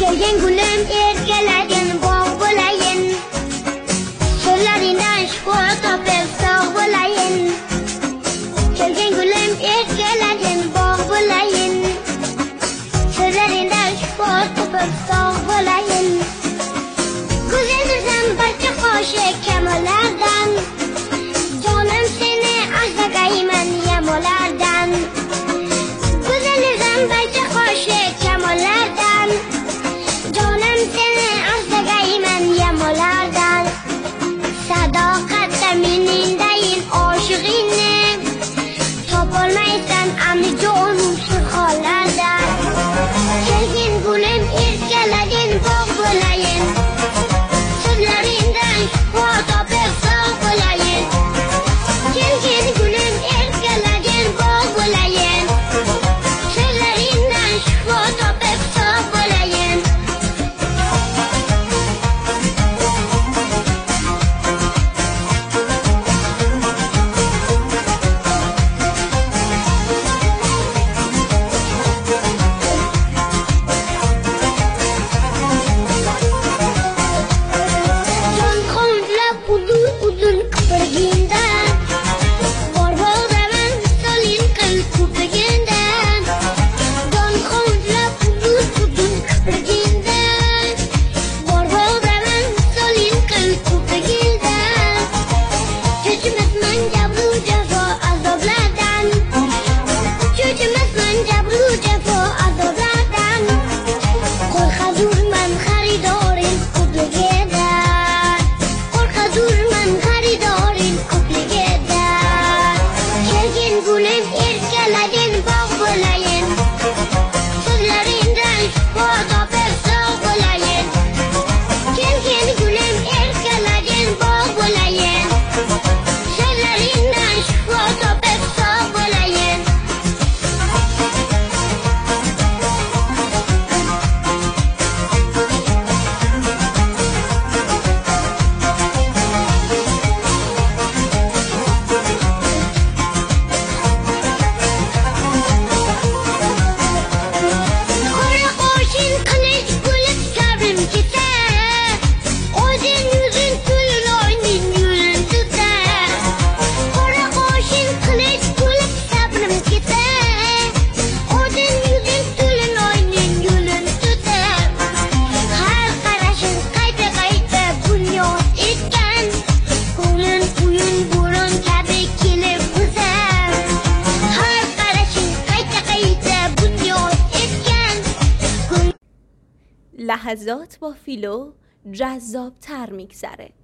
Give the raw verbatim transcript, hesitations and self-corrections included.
Kelgen gülüm erkeledin bağ bulayın, sırlarından şükür topep sağ bulayın. Kelgen gülüm erkeledin bağ bulayın, sırlarından şükür topep sağ bulayın. Güzeldirsen barcha qo'shiq kamolardan, jonim seni asragayman yamolardan. Güzeldirsen barcha qo'shiq kamolardan, jonim seni asragayman yamolardan. Sadoqatda menindayin oshig'ingni topolmaysan amijon surxonlardan. Kelgin gulim erkaladin bog' bo'layin, sirlaringdan shifo topib sog' bo'layin. Kelgin gulim erkaladin bog' bo'layin, sirlaringdan shifo topib sog' bo'layin. Jon qovlab uzun uzun kiprigingda, bor bo'laman soling qil ko'pigingdan. Jon qovlab uzun uzun kiprigingda, bor bo'laman soling qil ko'pigingdan. Cho'chimasman jabru jafo azoblardan, cho'chimasman jabru jafo azoblardan. Qo'rqadurman xaridoring ko'pligidan, qo'rqadurman xaridoring ko'pligidan. Kelgin gulim erkaladin bog' bo'layin, sirlaringdan shifo topib sog' bo'layin. Kelgin gulim erkaladin bog' bo'layin, sirlaringdan shifo topib sog' bo'layin. Qora qo'shin qilich bo'lib sabrim ketar, o'zing yuzing to'lin oyning yo'lin tutar. Qora qo'shin qilich bo'lib sabrim ketar, o'zing yuzing to'lin oyning yo'lin tutar. Har qarashing qayta qayta bunyod etgan, ko'nglim quyun bo'ron kabi kelib o'sar. Har qarashing qayta qayta bunyod etgan. لحظات با فیلو جذاب‌تر می‌گذره.